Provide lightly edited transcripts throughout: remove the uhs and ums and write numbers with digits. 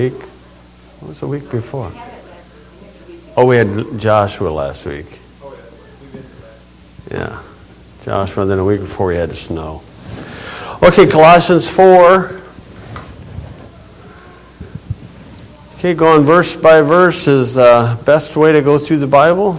Week? What was the week before? Oh, we had Joshua last week. Yeah, Joshua, then a week before we had the snow. Okay, Colossians 4. Okay, going verse by verse is the best way to go through the Bible.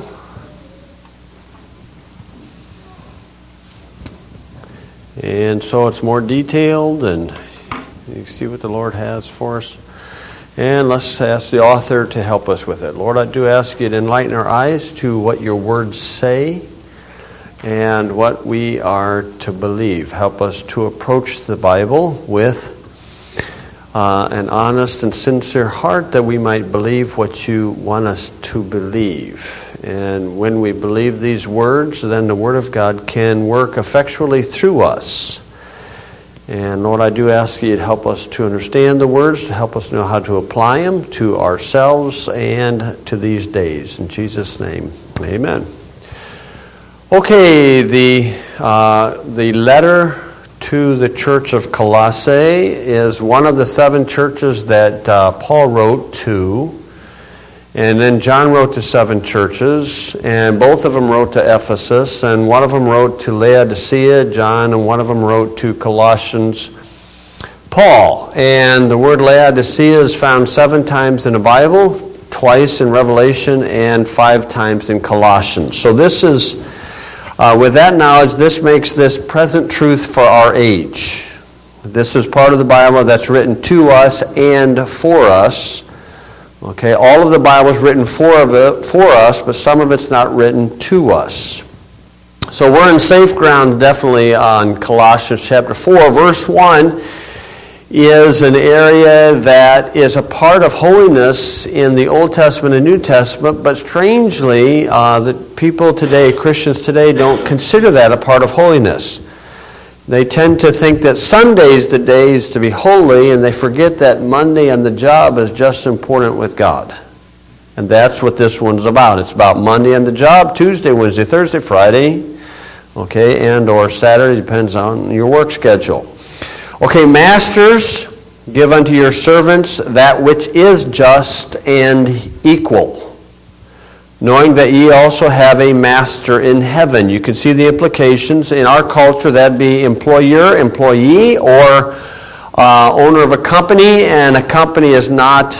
And so it's more detailed, and you can see what the Lord has for us. And let's ask the author to help us with it. Lord, I do ask you to enlighten our eyes to what your words say and what we are to believe. Help us to approach the Bible with an honest and sincere heart that we might believe what you want us to believe. And when we believe these words, then the Word of God can work effectually through us. And Lord, I do ask you to help us to understand the words, to help us know how to apply them to ourselves and to these days. In Jesus' name, amen. Okay, the letter to the church of Colossae is one of the 7 churches that Paul wrote to. And then John wrote to 7 churches, and both of them wrote to Ephesus, and one of them wrote to Laodicea, John, and one of them wrote to Colossians, Paul. And the word Laodicea is found 7 times in the Bible, twice in Revelation, and 5 times in Colossians. So this is, with that knowledge, this makes this present truth for our age. This is part of the Bible that's written to us and for us. Okay, all of the Bible is written for us, but some of it's not written to us. So we're in safe ground definitely on Colossians chapter 4. Verse 1 is an area that is a part of holiness in the Old Testament and New Testament, but strangely, the people today, Christians today, don't consider that a part of holiness. They tend to think that Sunday's the days to be holy, and they forget that Monday on the job is just important with God. And that's what this one's about. It's about Monday on the job, Tuesday, Wednesday, Thursday, Friday, okay, and or Saturday, depends on your work schedule. Okay, masters, give unto your servants that which is just and equal, knowing that ye also have a master in heaven. You can see the implications. In our culture, that'd be employer, employee, or owner of a company, and a company is not,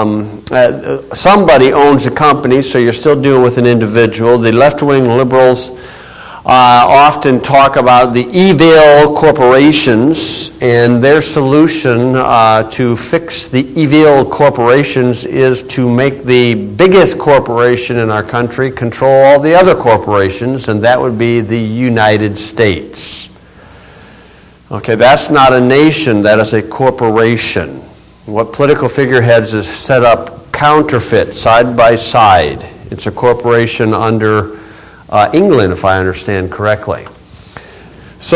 somebody owns a company, so you're still dealing with an individual. The left-wing liberals often talk about the evil corporations, and their solution to fix the evil corporations is to make the biggest corporation in our country control all the other corporations, and that would be the United States. Okay, that's not a nation, that is a corporation. What political figureheads is set up counterfeit, side by side. It's a corporation under England, if I understand correctly. So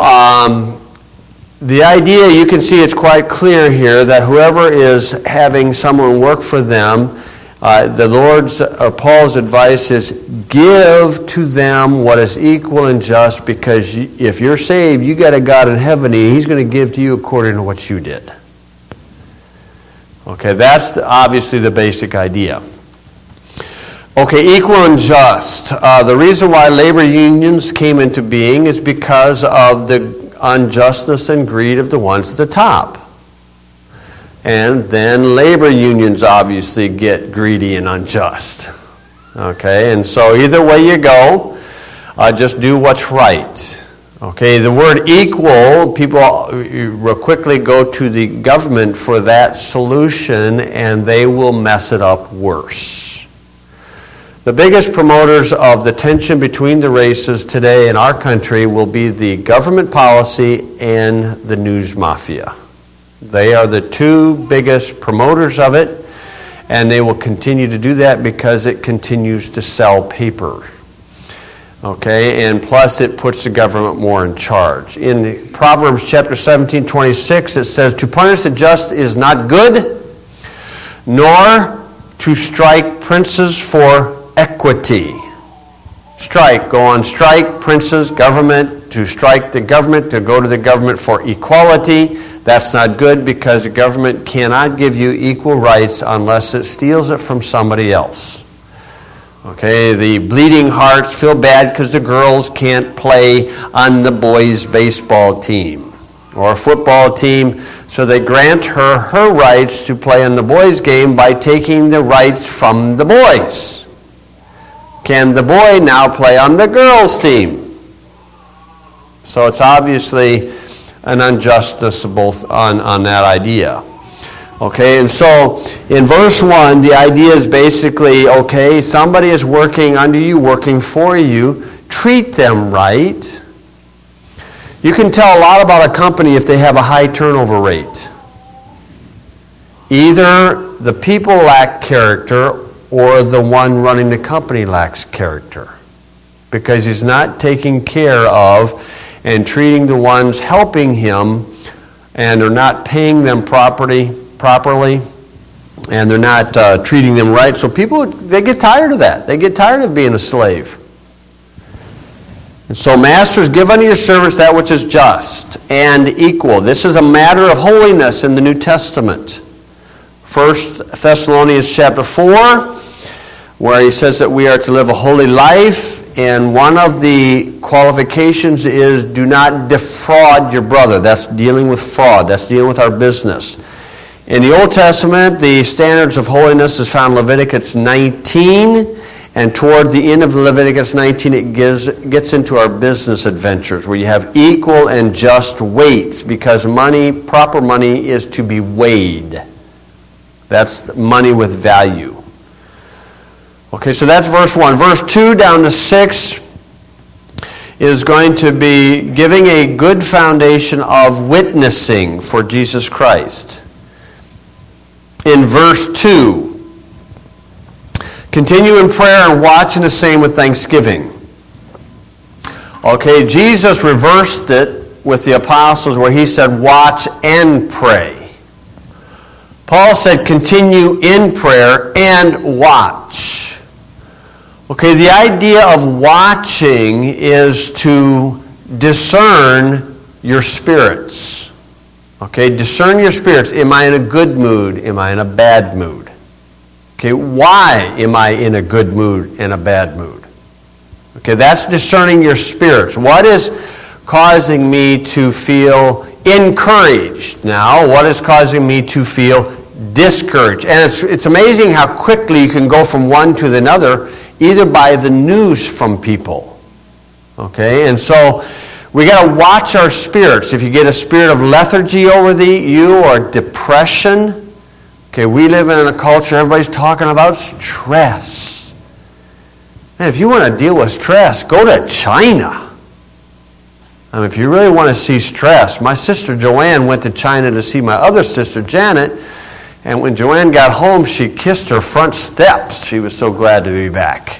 the idea, you can see it's quite clear here that whoever is having someone work for them, the Lord's or Paul's advice is give to them what is equal and just, because if you're saved, you got a God in heaven, and He's going to give to you according to what you did. Okay, that's obviously the basic idea. Okay, equal and just. The reason why labor unions came into being is because of the unjustness and greed of the ones at the top. And then labor unions obviously get greedy and unjust. Okay, and so either way you go, just do what's right. Okay, the word equal, people will quickly go to the government for that solution, and they will mess it up worse. The biggest promoters of the tension between the races today in our country will be the government policy and the news mafia. They are the 2 biggest promoters of it, and they will continue to do that because it continues to sell paper. Okay, and plus it puts the government more in charge. In Proverbs chapter 17:26, it says, "To punish the just is not good, nor to strike princes for equity." Strike, go on strike, princes, government, to strike the government, to go to the government for equality. That's not good because the government cannot give you equal rights unless it steals it from somebody else. Okay, the bleeding hearts feel bad because the girls can't play on the boys' baseball team or football team, so they grant her rights to play in the boys' game by taking the rights from the boys. Can the boy now play on the girls' team? So it's obviously an injustice both on that idea. Okay, and so in verse 1, the idea is basically, okay, somebody is working under you, working for you, treat them right. You can tell a lot about a company if they have a high turnover rate. Either the people lack character or the one running the company lacks character because he's not taking care of and treating the ones helping him, and they're not paying them properly, and they're not treating them right. So people, they get tired of that. They get tired of being a slave. And so masters, give unto your servants that which is just and equal. This is a matter of holiness in the New Testament. 1 Thessalonians chapter 4, where he says that we are to live a holy life, and one of the qualifications is do not defraud your brother. That's dealing with fraud. That's dealing with our business. In the Old Testament, the standards of holiness is found in Leviticus 19, and toward the end of Leviticus 19, it gets into our business adventures, where you have equal and just weights, because money, proper money, is to be weighed. That's money with value. Okay, so that's verse 1. Verse 2 down to 6 is going to be giving a good foundation of witnessing for Jesus Christ. In verse 2, continue in prayer and watch, and the same with thanksgiving. Okay, Jesus reversed it with the apostles where he said, watch and pray. Paul said, continue in prayer and watch. Okay, the idea of watching is to discern your spirits. Okay, discern your spirits. Am I in a good mood? Am I in a bad mood? Okay, why am I in a good mood and a bad mood? Okay, that's discerning your spirits. What is causing me to feel encouraged now? What is causing me to feel discouraged? And it's amazing how quickly you can go from one to the other, either by the news from people. Okay, and so we got to watch our spirits. If you get a spirit of lethargy over you or depression, okay, we live in a culture, everybody's talking about stress. And if you want to deal with stress, go to China. I mean, if you really want to see stress, my sister Joanne went to China to see my other sister Janet, and when Joanne got home, she kissed her front steps. She was so glad to be back.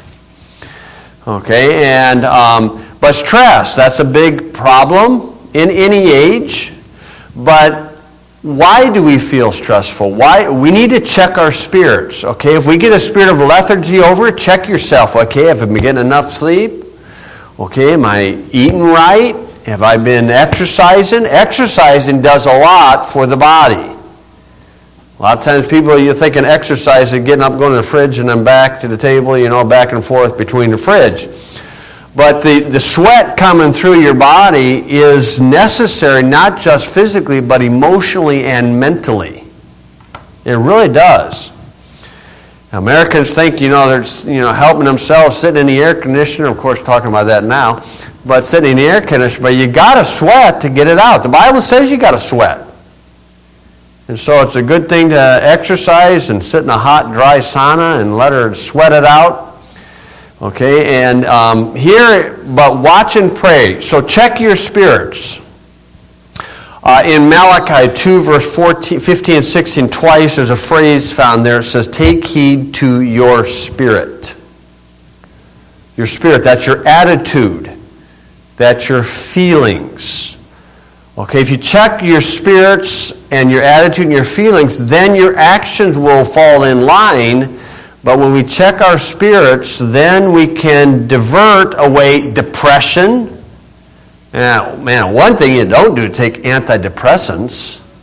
Okay, and but stress, that's a big problem in any age. But why do we feel stressful? Why? We need to check our spirits. Okay, if we get a spirit of lethargy over it, check yourself. Okay, have I been getting enough sleep? Okay, am I eating right? Have I been exercising? Exercising does a lot for the body. A lot of times people, you're thinking exercise is getting up, going to the fridge, and then back to the table, back and forth between the fridge. But the sweat coming through your body is necessary, not just physically, but emotionally and mentally. It really does. Americans think, they're helping themselves sitting in the air conditioner. Of course, talking about that now. But sitting in the air conditioner, but you got to sweat to get it out. The Bible says you got to sweat. And so it's a good thing to exercise and sit in a hot, dry sauna and let her sweat it out. Okay, and but watch and pray. So check your spirits. In Malachi 2, verse 15 and 16, twice there's a phrase found there. It says, take heed to your spirit. Your spirit, that's your attitude. That's your feelings. Okay, if you check your spirits and your attitude and your feelings, then your actions will fall in line. But when we check our spirits, then we can divert away depression. Now, man, one thing you don't do is take antidepressants.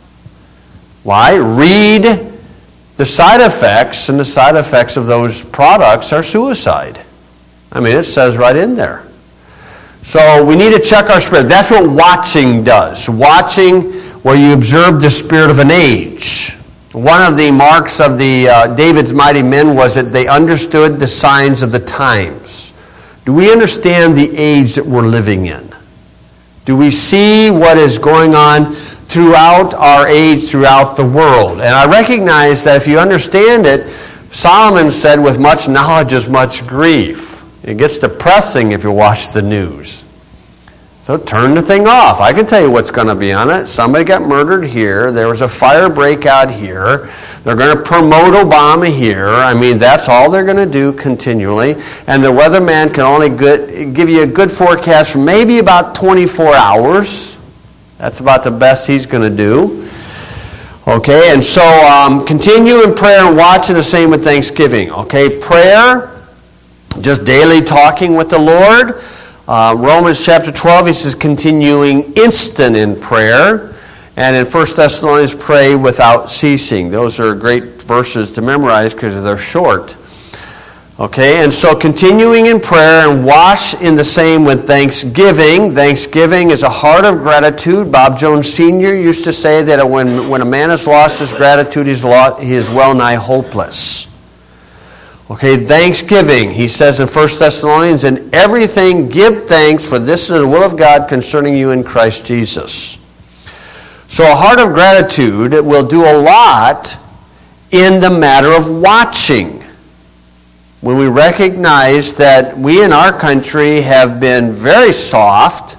Why? Read the side effects, and the side effects of those products are suicide. I mean, it says right in there. So we need to check our spirit. That's what watching does. Watching, where you observe the spirit of an age. One of the marks of the David's mighty men was that they understood the signs of the times. Do we understand the age that we're living in? Do we see what is going on throughout our age, throughout the world? And I recognize that if you understand it, Solomon said, with much knowledge is much grief. It gets depressing if you watch the news. So turn the thing off. I can tell you what's going to be on it. Somebody got murdered here. There was a fire breakout here. They're going to promote Obama here. I mean, that's all they're going to do continually. And the weatherman can only give you a good forecast for maybe about 24 hours. That's about the best he's going to do. Okay, and so continue in prayer and watching, the same with Thanksgiving. Okay, prayer, just daily talking with the Lord. Romans chapter 12, he says, continuing instant in prayer. And in 1 Thessalonians, pray without ceasing. Those are great verses to memorize because they're short. Okay, and so continuing in prayer and watch in the same with thanksgiving. Thanksgiving is a heart of gratitude. Bob Jones Sr. used to say that when a man has lost his gratitude, he is well nigh hopeless. Okay, thanksgiving, he says in 1 Thessalonians, in everything give thanks, for this is the will of God concerning you in Christ Jesus. So a heart of gratitude will do a lot in the matter of watching. When we recognize that we in our country have been very soft,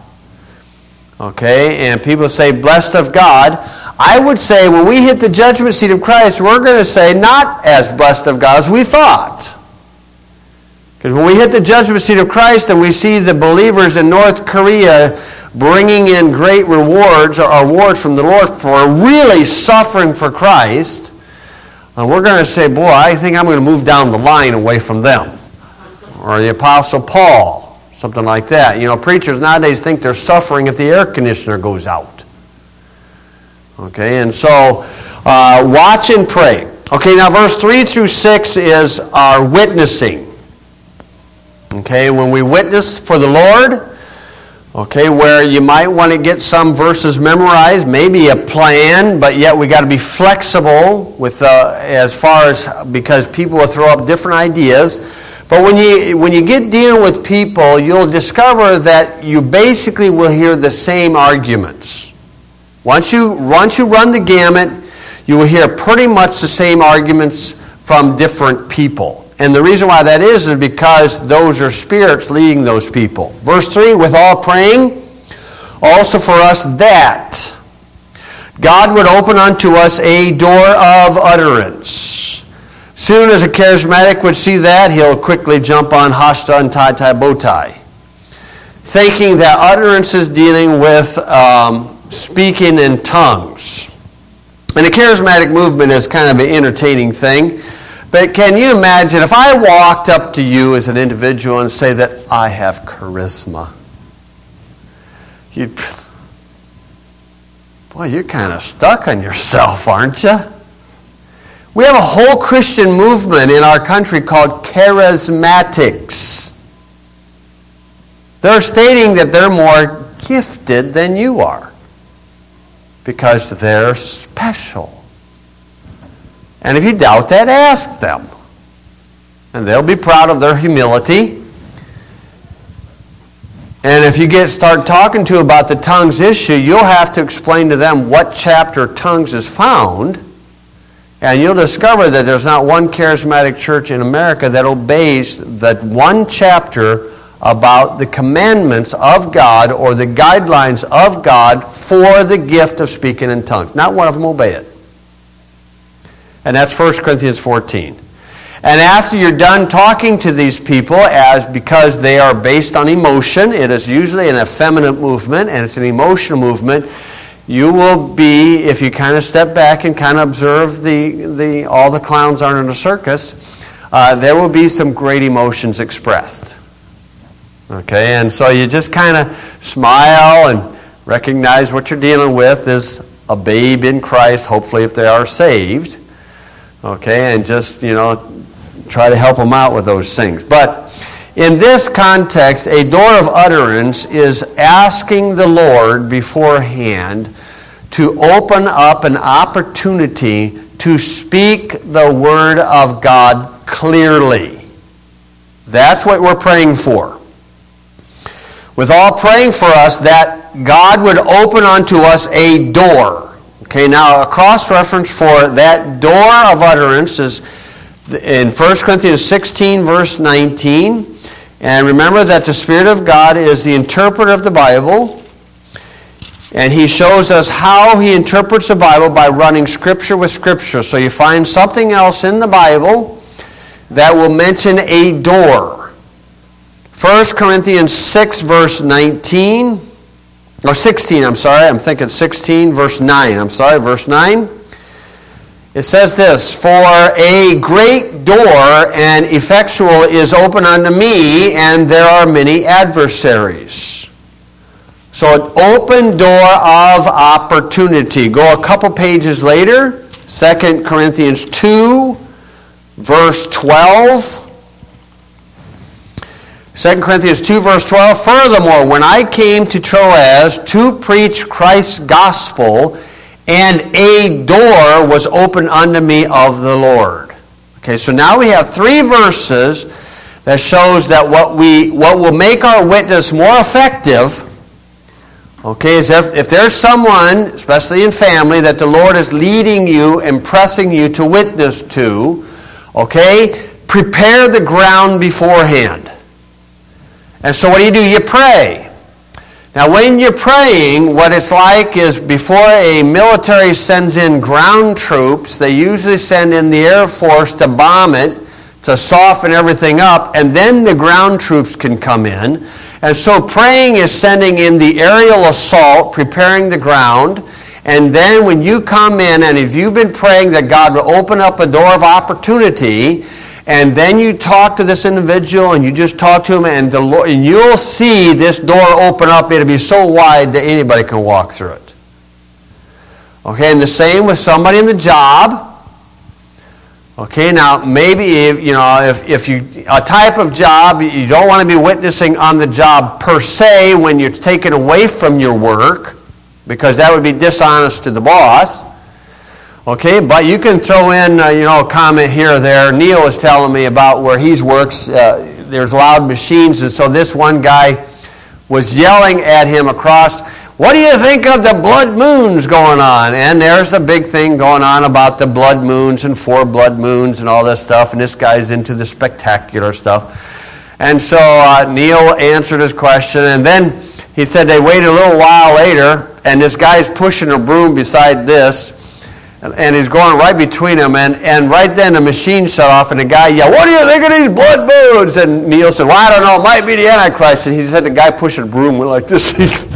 okay, and people say, blessed of God, I would say when we hit the judgment seat of Christ, we're going to say, not as blessed of God as we thought. Because when we hit the judgment seat of Christ and we see the believers in North Korea bringing in great rewards or awards from the Lord for really suffering for Christ, we're going to say, boy, I think I'm going to move down the line away from them. Or the Apostle Paul, something like that. You know, preachers nowadays think they're suffering if the air conditioner goes out. Okay, and so watch and pray. Okay, now verse 3 through 6 is our witnessing. Okay, when we witness for the Lord, okay, where you might want to get some verses memorized, maybe a plan, but yet we got to be flexible with as far as, because people will throw up different ideas. But when you get dealing with people, you'll discover that you basically will hear the same arguments. Once you run the gamut, you will hear pretty much the same arguments from different people. And the reason why that is because those are spirits leading those people. Verse 3, with all praying, also for us that God would open unto us a door of utterance. Soon as a charismatic would see that, he'll quickly jump on hasta and tie bow tie, thinking that utterance is dealing with speaking in tongues. And the charismatic movement is kind of an entertaining thing. But can you imagine if I walked up to you as an individual and say that I have charisma? Boy, you're kind of stuck on yourself, aren't you? We have a whole Christian movement in our country called charismatics. They're stating that they're more gifted than you are because they're special. And if you doubt that, ask them. And they'll be proud of their humility. And if you start talking to about the tongues issue, you'll have to explain to them what chapter tongues is found. And you'll discover that there's not one charismatic church in America that obeys that one chapter about the commandments of God or the guidelines of God for the gift of speaking in tongues. Not one of them obey it. And that's 1 Corinthians 14. And after you're done talking to these people, because they are based on emotion, it is usually an effeminate movement, and it's an emotional movement, you will be, if you kind of step back and kind of observe all the clowns aren't in a circus, there will be some great emotions expressed. Okay, and so you just kind of smile and recognize what you're dealing with is a babe in Christ, hopefully if they are saved, okay, and just, try to help them out with those things. But in this context, a door of utterance is asking the Lord beforehand to open up an opportunity to speak the Word of God clearly. That's what we're praying for. With all praying for us that God would open unto us a door. Okay, now a cross-reference for that door of utterance is in 1 Corinthians 16, verse 19. And remember that the Spirit of God is the interpreter of the Bible. And He shows us how He interprets the Bible by running Scripture with Scripture. So you find something else in the Bible that will mention a door. 1 Corinthians 6, verse 19. Or 16, I'm sorry. I'm thinking 16, verse 9. I'm sorry, verse 9. It says this, "For a great door and effectual is open unto me, and there are many adversaries." So an open door of opportunity. Go a couple pages later, 2 Corinthians 2, verse 12. 2 Corinthians 2, verse 12, "Furthermore, when I came to Troas to preach Christ's gospel, and a door was opened unto me of the Lord." Okay, so now we have 3 verses that shows that what will make our witness more effective, okay, is if there's someone, especially in family, that the Lord is leading you and pressing you to witness to, okay, prepare the ground beforehand. And so what do? You pray. Now when you're praying, what it's like is before a military sends in ground troops, they usually send in the Air Force to bomb it, to soften everything up, and then the ground troops can come in. And so praying is sending in the aerial assault, preparing the ground, and then when you come in, and if you've been praying that God will open up a door of opportunity, and then you talk to this individual, and you just talk to him, and you'll see this door open up. It'll be so wide that anybody can walk through it. Okay, and the same with somebody in the job. Okay, now maybe if you a type of job you don't want to be witnessing on the job per se when you're taken away from your work, because that would be dishonest to the boss. Okay, but you can throw in, a comment here or there. Neil was telling me about where he works. There's loud machines, and so this one guy was yelling at him across, "What do you think of the blood moons going on?" And there's the big thing going on about the blood moons and 4 blood moons and all this stuff, and this guy's into the spectacular stuff. And so Neil answered his question, and then he said they waited a little while later, and this guy's pushing a broom beside this, and he's going right between them, and right then the machine shut off, and the guy yelled, "What do you think of these blood moons?" And Neil said, "Well, I don't know, it might be the Antichrist." And he said the guy pushing a broom went like this.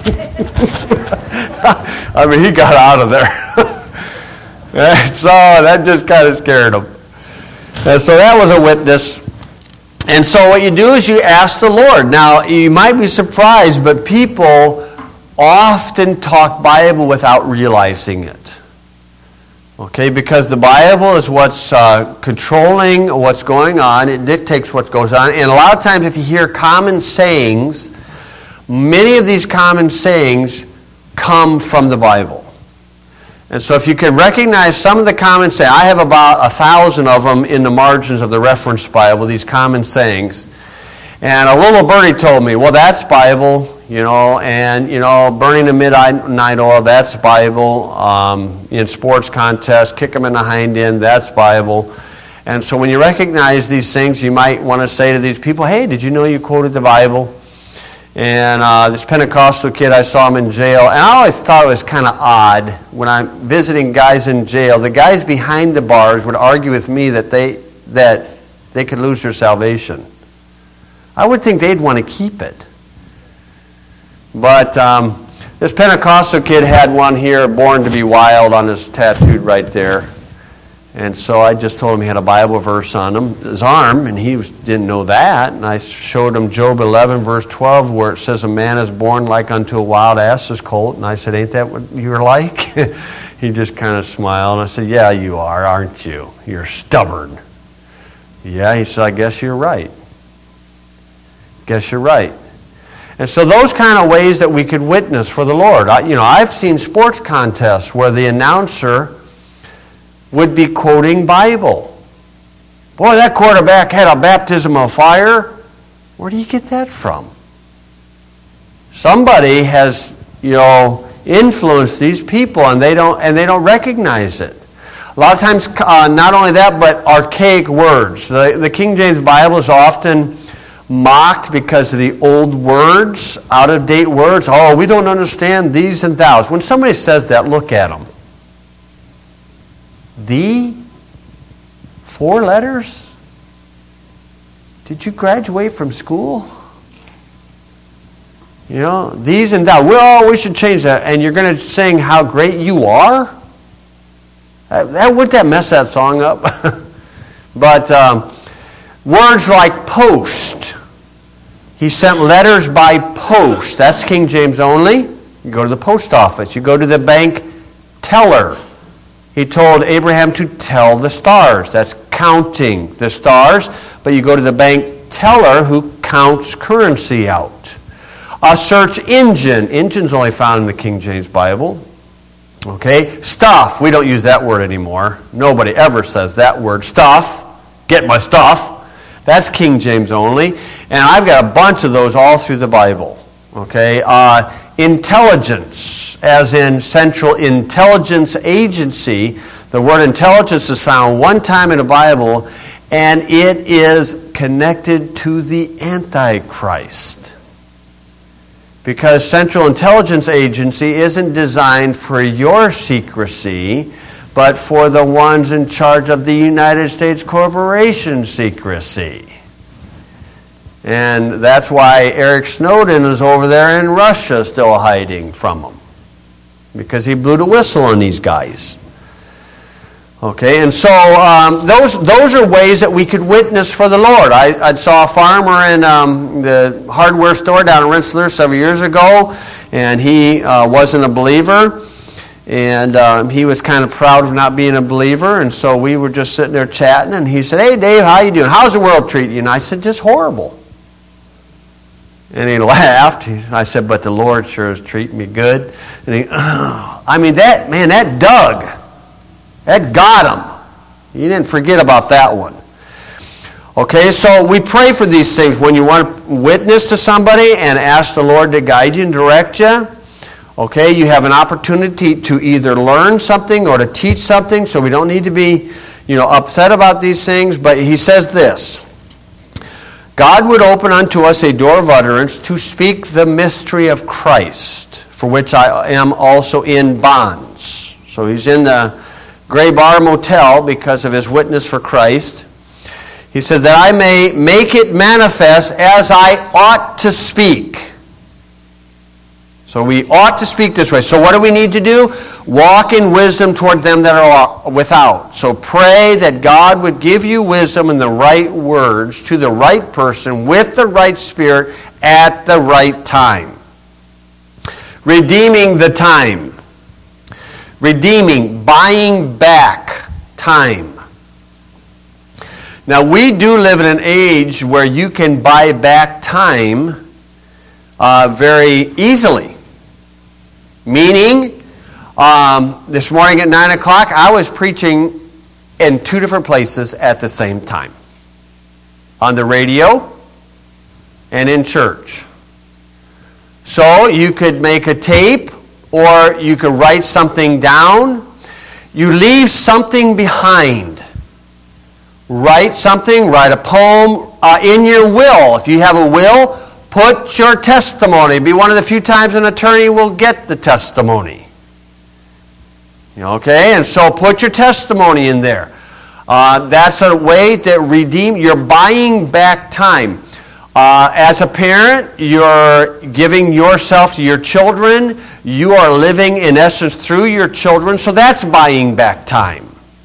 I mean, he got out of there. And so that just kind of scared him. And so that was a witness. And so what you do is you ask the Lord. Now, you might be surprised, but people often talk Bible without realizing it. Okay, because the Bible is what's controlling what's going on. It dictates what goes on. And a lot of times if you hear common sayings, many of these common sayings come from the Bible. And so if you can recognize some of the common sayings, I have about 1,000 of them in the margins of the reference Bible, these common sayings. And a little birdie told me, well, that's Bible, and, burning the midnight oil, that's Bible. In sports contests, kick them in the hind end, that's Bible. And so when you recognize these things, you might want to say to these people, "Hey, did you know you quoted the Bible?" And this Pentecostal kid, I saw him in jail, and I always thought it was kind of odd when I'm visiting guys in jail. The guys behind the bars would argue with me that they could lose their salvation. I would think they'd want to keep it. But this Pentecostal kid had one here, "Born to be Wild," on his tattooed right there. And so I just told him he had a Bible verse on his arm, and he didn't know that. And I showed him Job 11, verse 12, where it says, a man is born like unto a wild ass's colt. And I said, ain't that what you're like? He just kind of smiled. And I said, yeah, you are, aren't you? You're stubborn. Yeah, he said, I guess you're right. Guess you're right. And so those kind of ways that we could witness for the Lord. I've seen sports contests where the announcer would be quoting Bible. Boy, that quarterback had a baptism of fire. Where do you get that from? Somebody has, influenced these people, and they don't recognize it. A lot of times, not only that, but archaic words. The King James Bible is often mocked because of the old words, out-of-date words. Oh, we don't understand these and thous. When somebody says that, look at them. The 4 letters? Did you graduate from school? These and that. Well, we should change that. And you're going to sing how great you are? Wouldn't that mess that song up? But words like post. He sent letters by post. That's King James only. You go to the post office. You go to the bank teller. He told Abraham to tell the stars. That's counting the stars. But you go to the bank teller who counts currency out. A search engine. Engine's only found in the King James Bible. Okay? Stuff. We don't use that word anymore. Nobody ever says that word. Stuff. Get my stuff. That's King James only. And I've got a bunch of those all through the Bible. Okay? Intelligence, as in Central Intelligence Agency. The word intelligence is found one time in the Bible, and it is connected to the Antichrist. Because Central Intelligence Agency isn't designed for your secrecy, but for the ones in charge of the United States corporation secrecy. And that's why Eric Snowden is over there in Russia still hiding from them. Because he blew the whistle on these guys. Okay, and so those are ways that we could witness for the Lord. I saw a farmer in the hardware store down in Rensselaer several years ago, and he wasn't a believer. And he was kind of proud of not being a believer, and so we were just sitting there chatting, and he said, "Hey, Dave, how you doing? How's the world treating you?" And I said, "Just horrible." And he laughed. I said, "But the Lord sure is treating me good." And he, that dug. That got him. You didn't forget about that one. Okay, so we pray for these things. When you want to witness to somebody and ask the Lord to guide you and direct you, okay, you have an opportunity to either learn something or to teach something, so we don't need to be, upset about these things. But he says this: God would open unto us a door of utterance to speak the mystery of Christ, for which I am also in bonds. So he's in the Gray Bar Motel because of his witness for Christ. He says that I may make it manifest as I ought to speak. So we ought to speak this way. So what do we need to do? Walk in wisdom toward them that are without. So pray that God would give you wisdom and the right words to the right person with the right spirit at the right time. Redeeming the time. Redeeming, buying back time. Now we do live in an age where you can buy back time very easily. Meaning, this morning at 9 o'clock, I was preaching in 2 different places at the same time. On the radio and in church. So you could make a tape or you could write something down. You leave something behind. Write something, write a poem in your will. If you have a will, put your testimony. It'd be one of the few times an attorney will get the testimony. Okay, and so put your testimony in there. That's a way to redeem. You're buying back time. As a parent, you're giving yourself to your children. You are living, in essence, through your children. So that's buying back time.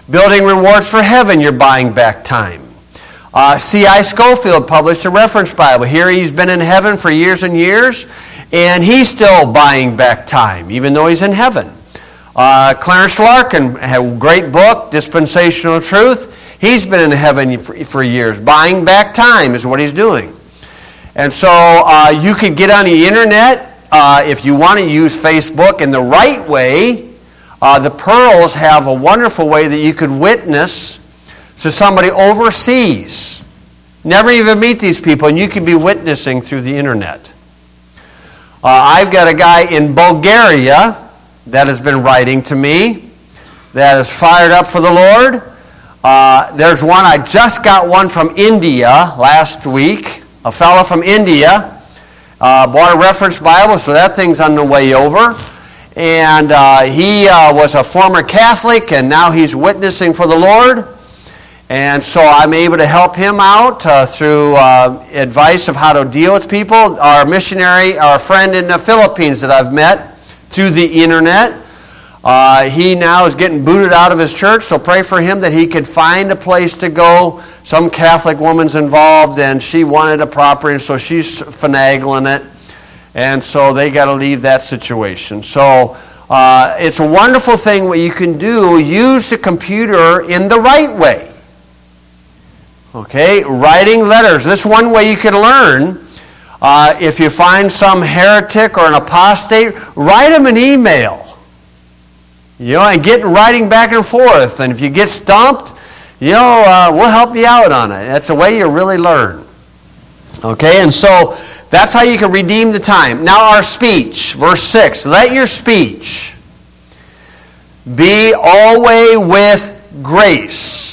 Building Rewards for Heaven, you're buying back time. C.I. Scofield published a reference Bible. Here he's been in heaven for years and years, and he's still buying back time, even though he's in heaven. Clarence Larkin had a great book, Dispensational Truth. He's been in heaven for years. Buying back time is what he's doing. And so you could get on the internet if you want to use Facebook in the right way. The Pearls have a wonderful way that you could witness to somebody overseas. Never even meet these people, and you could be witnessing through the internet. I've got a guy in Bulgaria that has been writing to me that is fired up for the Lord. There's one, I just got one from India last week. A fellow from India bought a reference Bible, so that thing's on the way over. And he was a former Catholic, and now he's witnessing for the Lord. And so I'm able to help him out through advice of how to deal with people. Our missionary, our friend in the Philippines that I've met through the internet, he now is getting booted out of his church, so pray for him that he could find a place to go. Some Catholic woman's involved, and she wanted a property, and so she's finagling it. And so they got to leave that situation. So it's a wonderful thing what you can do. Use the computer in the right way. Okay, writing letters. This one way you can learn. If you find some heretic or an apostate, write them an email. And get writing back and forth. And if you get stumped, we'll help you out on it. That's the way you really learn. Okay, and so that's how you can redeem the time. Now our speech, verse 6. Let your speech be always with grace.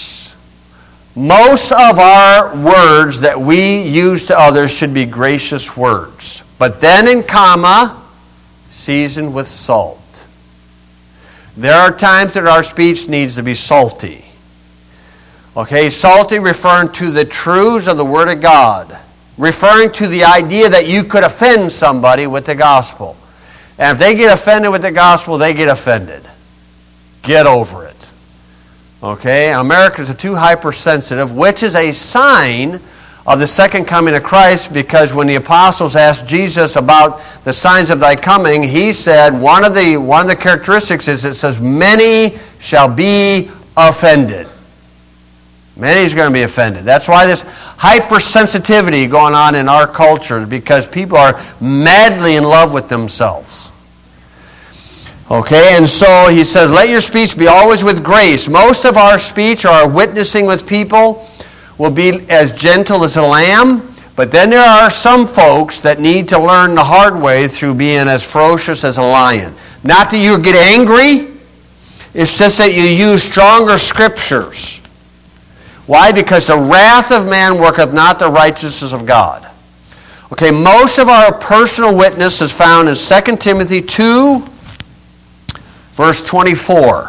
Most of our words that we use to others should be gracious words. But then in comma, seasoned with salt. There are times that our speech needs to be salty. Okay, salty referring to the truths of the Word of God. Referring to the idea that you could offend somebody with the gospel. And if they get offended with the gospel, they get offended. Get over it. Okay, Americans are too hypersensitive, which is a sign of the second coming of Christ, because when the apostles asked Jesus about the signs of thy coming, he said one of the characteristics is it says many shall be offended. Many is going to be offended. That's why this hypersensitivity going on in our culture, because people are madly in love with themselves. Okay, and so he says, let your speech be always with grace. Most of our speech or our witnessing with people will be as gentle as a lamb, but then there are some folks that need to learn the hard way through being as ferocious as a lion. Not that you get angry, it's just that you use stronger scriptures. Why? Because the wrath of man worketh not the righteousness of God. Okay, most of our personal witness is found in 2 Timothy 2, verse 24,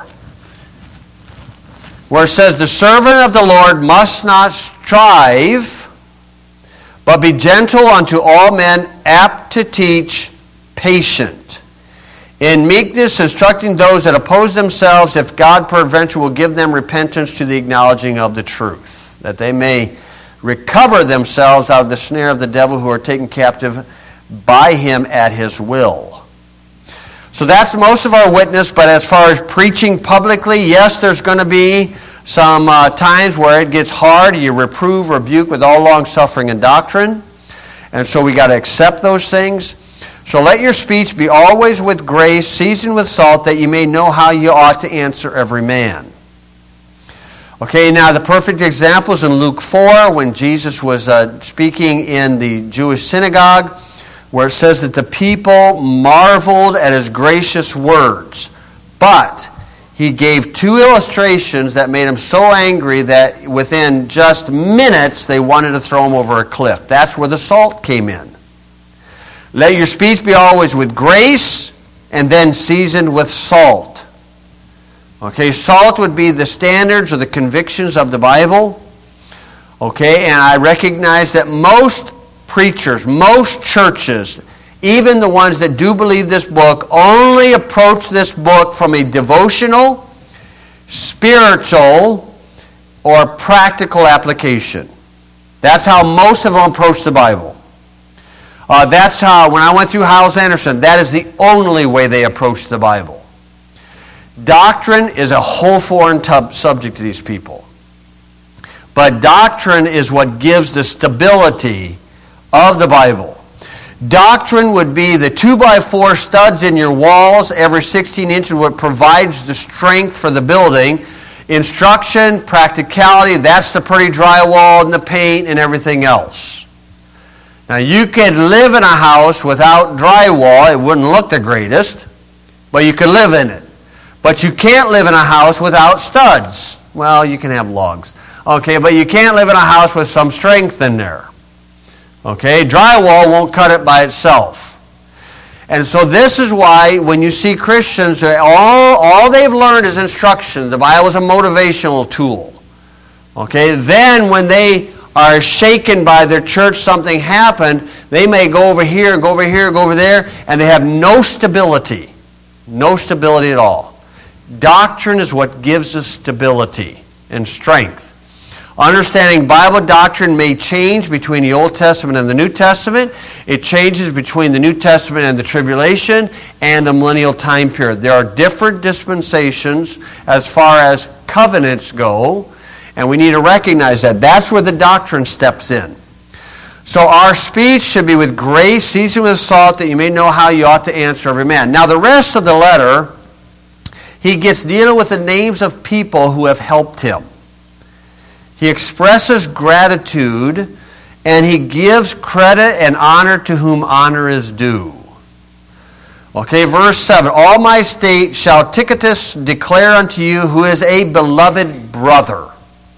where it says, the servant of the Lord must not strive, but be gentle unto all men, apt to teach, patient. In meekness, instructing those that oppose themselves, if God peradventure will give them repentance to the acknowledging of the truth, that they may recover themselves out of the snare of the devil, who are taken captive by him at his will. So that's most of our witness, but as far as preaching publicly, yes, there's going to be some times where it gets hard. You reprove, rebuke with all long-suffering and doctrine. And so we got to accept those things. So let your speech be always with grace, seasoned with salt, that you may know how you ought to answer every man. Okay, now the perfect example is in Luke 4, when Jesus was speaking in the Jewish synagogue, where it says that the people marveled at his gracious words. But he gave two illustrations that made him so angry that within just minutes they wanted to throw him over a cliff. That's where the salt came in. Let your speech be always with grace, and then seasoned with salt. Okay, salt would be the standards or the convictions of the Bible. Okay, and I recognize that most preachers, most churches, even the ones that do believe this book, only approach this book from a devotional, spiritual, or practical application. That's how most of them approach the Bible. That's how, when I went through Hyles-Anderson, that is the only way they approach the Bible. Doctrine is a whole foreign subject to these people. But doctrine is what gives the stability of the Bible. Doctrine would be the 2x4 studs in your walls every 16 inches, what provides the strength for the building. Instruction, practicality, that's the pretty drywall and the paint and everything else. Now you could live in a house without drywall. It wouldn't look the greatest, but you could live in it. But you can't live in a house without studs. Well, you can have logs. Okay, but you can't live in a house with some strength in there. Okay, drywall won't cut it by itself. And so this is why when you see Christians, all they've learned is instruction. The Bible is a motivational tool. Okay, then when they are shaken by their church, something happened, they may go over here and go over here and go over there, and they have no stability. No stability at all. Doctrine is what gives us stability and strength. Understanding Bible doctrine may change between the Old Testament and the New Testament. It changes between the New Testament and the tribulation and the millennial time period. There are different dispensations as far as covenants go, and we need to recognize that. That's where the doctrine steps in. So our speech should be with grace, seasoned with salt, that you may know how you ought to answer every man. Now the rest of the letter, he gets dealing with the names of people who have helped him. He expresses gratitude, and he gives credit and honor to whom honor is due. Okay, verse 7. All my state shall Tychicus declare unto you, who is a beloved brother,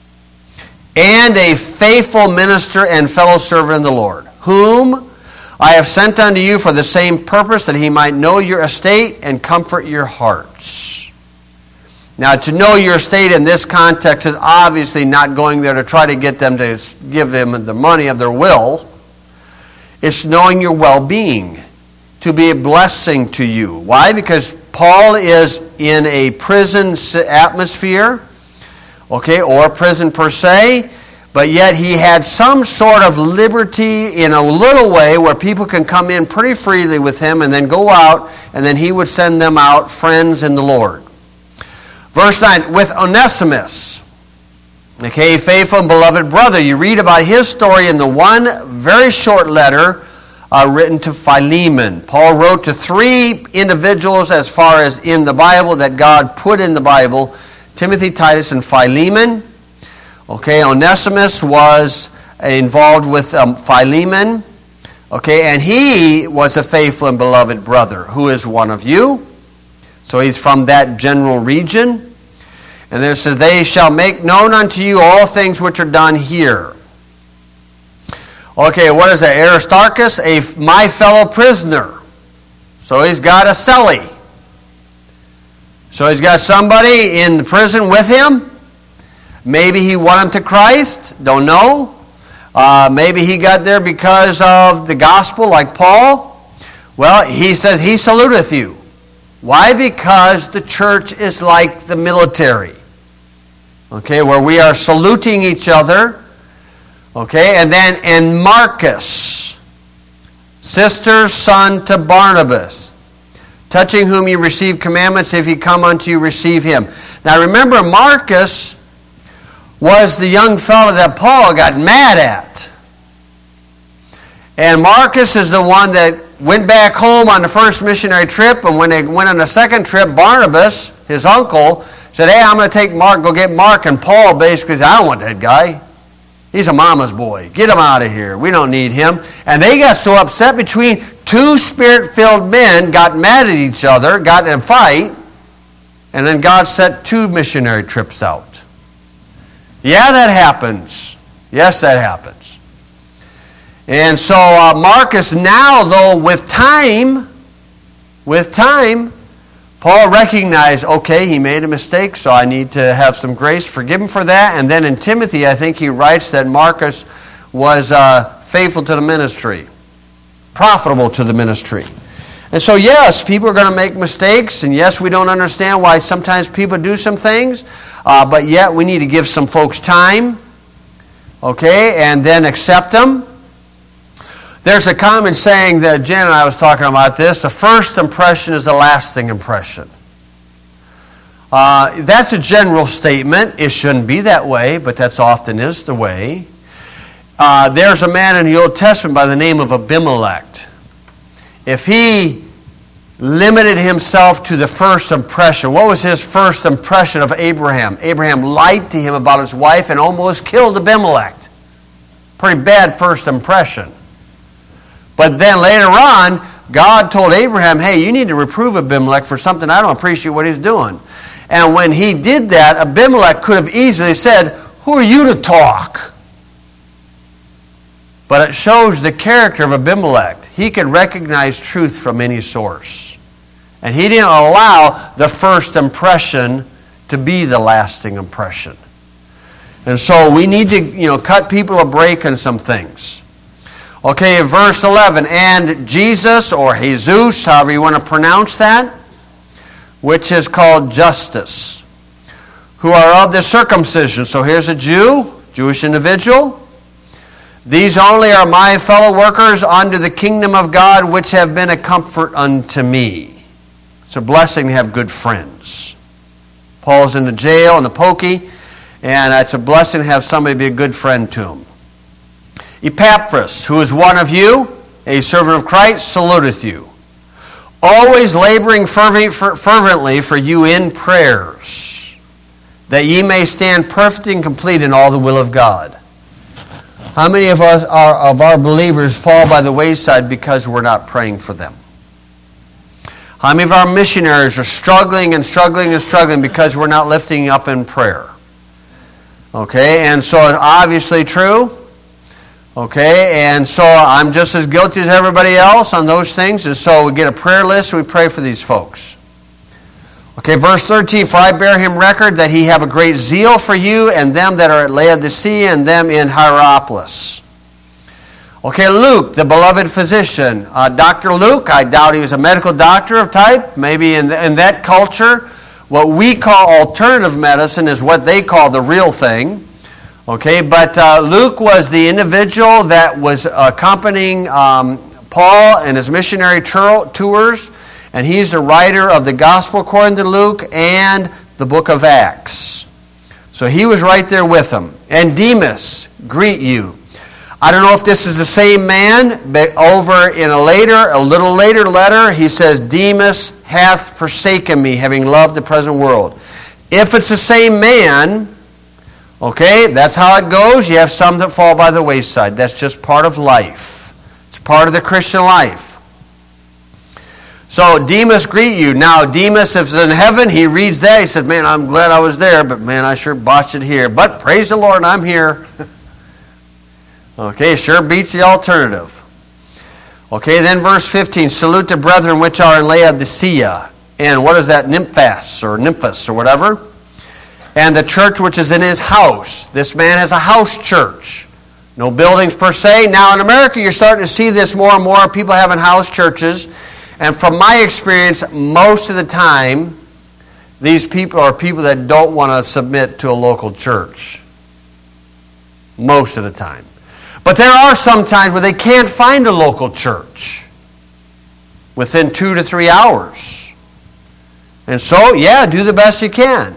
and a faithful minister and fellow servant in the Lord, whom I have sent unto you for the same purpose, that he might know your estate and comfort your hearts. Now, to know your estate in this context is obviously not going there to try to get them to give them the money of their will. It's knowing your well-being, to be a blessing to you. Why? Because Paul is in a prison atmosphere, okay, or prison per se, but yet he had some sort of liberty in a little way where people can come in pretty freely with him and then go out, and then he would send them out friends in the Lord. Verse 9, with Onesimus, okay, faithful and beloved brother. You read about his story in the one very short letter written to Philemon. Paul wrote to 3 individuals as far as in the Bible that God put in the Bible: Timothy, Titus, and Philemon. Okay, Onesimus was involved with Philemon. Okay, and he was a faithful and beloved brother who is one of you. So he's from that general region. And then it says, they shall make known unto you all things which are done here. Okay, what is that? Aristarchus, my fellow prisoner. So he's got a cellie. So he's got somebody in the prison with him. Maybe he won him to Christ. Don't know. Maybe he got there because of the gospel like Paul. Well, he says, he saluteth you. Why? Because the church is like the military. Okay, where we are saluting each other. Okay, and Marcus, sister's son to Barnabas, touching whom you receive commandments, if he come unto you, receive him. Now remember, Marcus was the young fellow that Paul got mad at. And Marcus is the one that went back home on the first missionary trip, and when they went on the second trip, Barnabas, his uncle, said, hey, I'm going to take Mark, go get Mark. And Paul basically said, I don't want that guy. He's a mama's boy. Get him out of here. We don't need him. And they got so upset between 2 spirit-filled men, got mad at each other, got in a fight, and then God set 2 missionary trips out. Yeah, that happens. Yes, that happens. And so Marcus now, though, with time, Paul recognized, okay, he made a mistake, so I need to have some grace. Forgive him for that. And then in Timothy, I think he writes that Marcus was faithful to the ministry, profitable to the ministry. And so, yes, people are going to make mistakes, and yes, we don't understand why sometimes people do some things, but yet we need to give some folks time, okay, and then accept them. There's a common saying that Jen and I was talking about this: the first impression is a lasting impression. That's a general statement. It shouldn't be that way, but that's often is the way. There's a man in the Old Testament by the name of Abimelech. If he limited himself to the first impression, what was his first impression of Abraham? Abraham lied to him about his wife and almost killed Abimelech. Pretty bad first impression. But then later on, God told Abraham, hey, you need to reprove Abimelech for something I don't appreciate what he's doing. And when he did that, Abimelech could have easily said, who are you to talk? But it shows the character of Abimelech. He could recognize truth from any source. And he didn't allow the first impression to be the lasting impression. And so we need to, cut people a break on some things. Okay, verse 11, and Jesus, or Jesus, however you want to pronounce that, which is called Justus, who are of the circumcision. So here's a Jew, Jewish individual. These only are my fellow workers unto the kingdom of God, which have been a comfort unto me. It's a blessing to have good friends. Paul's in the jail, in the pokey, and it's a blessing to have somebody be a good friend to him. Epaphras, who is one of you, a servant of Christ, saluteth you, always laboring fervently for you in prayers, that ye may stand perfect and complete in all the will of God. How many of us of our believers fall by the wayside because we're not praying for them? How many of our missionaries are struggling because we're not lifting up in prayer? Okay, and so it's obviously true. Okay, and so I'm just as guilty as everybody else on those things, and so we get a prayer list and we pray for these folks. Okay, verse 13, for I bear him record that he have a great zeal for you and them that are at Laodicea and them in Hierapolis. Okay, Luke, the beloved physician. Dr. Luke, I doubt he was a medical doctor of type. Maybe in that culture, what we call alternative medicine is what they call the real thing. Okay, but Luke was the individual that was accompanying Paul and his missionary tours, and he's the writer of the Gospel according to Luke and the book of Acts. So he was right there with them. And Demas, greet you. I don't know if this is the same man, but over in a little later letter, he says, Demas hath forsaken me, having loved the present world. If it's the same man, okay, that's how it goes. You have some that fall by the wayside. That's just part of life. It's part of the Christian life. So Demas greet you. Now Demas is in heaven. He reads that. He said, man, I'm glad I was there, but man, I sure botched it here. But praise the Lord, I'm here. Okay, sure beats the alternative. Okay, then verse 15. Salute the brethren which are in Laodicea. And what is that? Nymphas or whatever. And the church which is in his house. This man has a house church. No buildings per se. Now in America, you're starting to see this more and more. People having house churches. And from my experience, most of the time, these people are people that don't want to submit to a local church. Most of the time. But there are some times where they can't find a local church within 2 to 3 hours. And so, yeah, do the best you can.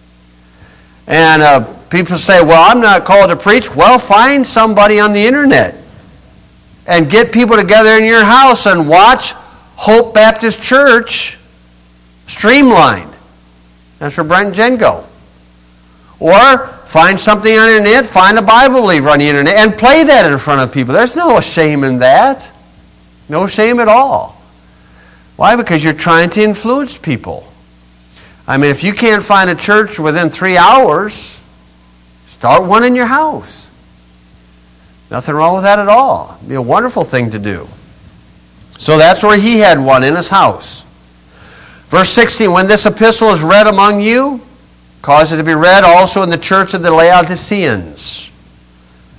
And people say, well, I'm not called to preach. Well, find somebody on the internet and get people together in your house and watch Hope Baptist Church Streamlined. That's where Brent and Jen go. Or find something on the internet, find a Bible believer on the internet, and play that in front of people. There's no shame in that. No shame at all. Why? Because you're trying to influence people. I mean, if you can't find a church within 3 hours, start one in your house. Nothing wrong with that at all. It'd be a wonderful thing to do. So that's where he had one in his house. Verse 16, when this epistle is read among you, cause it to be read also in the church of the Laodiceans.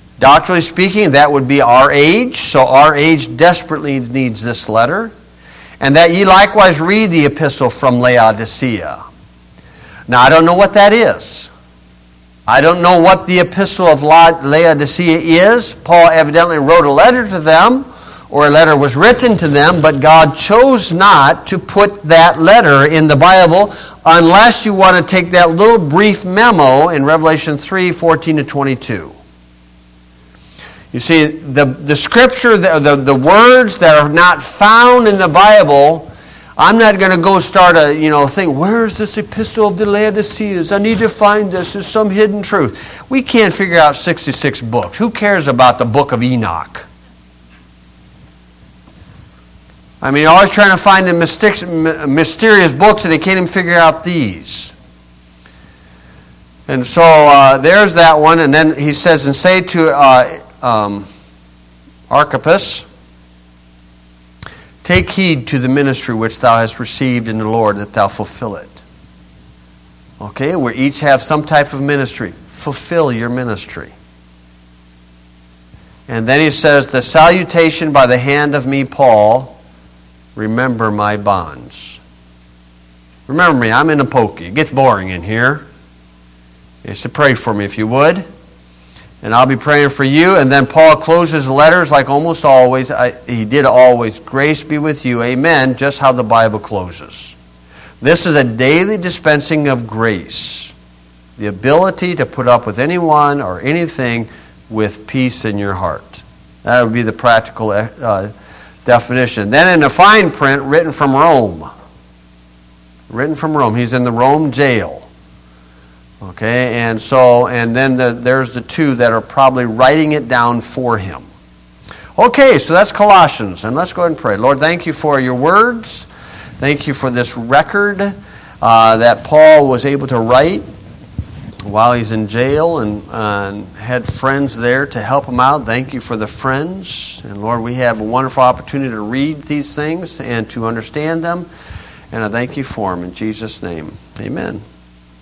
Doctrinally speaking, that would be our age. So our age desperately needs this letter. and that ye likewise read the epistle from Laodicea. Now, I don't know what that is. I don't know what the epistle of Laodicea is. Paul evidently wrote a letter to them, or a letter was written to them, but God chose not to put that letter in the Bible unless you want to take that little brief memo in Revelation 3:14-22. You see, the scripture, the words that are not found in the Bible, I'm not going to go start a thing. Where is this epistle of the Laodiceas? I need to find this. There's some hidden truth. We can't figure out 66 books. Who cares about the book of Enoch? I mean, always trying to find the mysterious books, and they can't even figure out these. And so there's that one. And then he says, and say to Archippus, take heed to the ministry which thou hast received in the Lord, that thou fulfill it. Okay, we each have some type of ministry. Fulfill your ministry. And then he says, the salutation by the hand of me, Paul, remember my bonds. Remember me, I'm in a pokey. It gets boring in here. He said, pray for me if you would. And I'll be praying for you. And then Paul closes letters like almost always. He did always. Grace be with you. Amen. Just how the Bible closes. This is a daily dispensing of grace. The ability to put up with anyone or anything with peace in your heart. That would be the practical definition. Then in the fine print, written from Rome. Written from Rome. He's in the Rome jail. Okay, and then there's the two that are probably writing it down for him. Okay, so that's Colossians, and let's go ahead and pray. Lord, thank you for your words. Thank you for this record that Paul was able to write while he's in jail and had friends there to help him out. Thank you for the friends. And Lord, we have a wonderful opportunity to read these things and to understand them. And I thank you for them in Jesus' name. Amen.